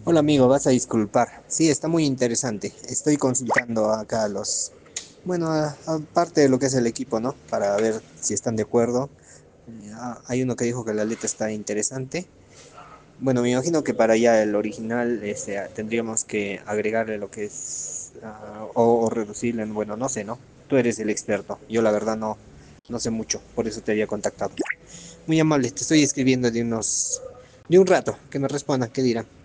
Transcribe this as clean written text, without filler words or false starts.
Hola amigo, vas a disculpar. Sí, está muy interesante. Estoy consultando acá a los, bueno, aparte de lo que es el equipo, ¿no? Para ver si están de acuerdo. Hay uno que dijo que la letra está interesante. Bueno, me imagino que para ya el original tendríamos que agregarle lo que es, o reducirle, bueno, no sé, ¿no? Tú eres el experto. Yo la verdad no sé mucho, por eso te había contactado. Muy amable, te estoy escribiendo de un rato, que me respondan, ¿qué dirán?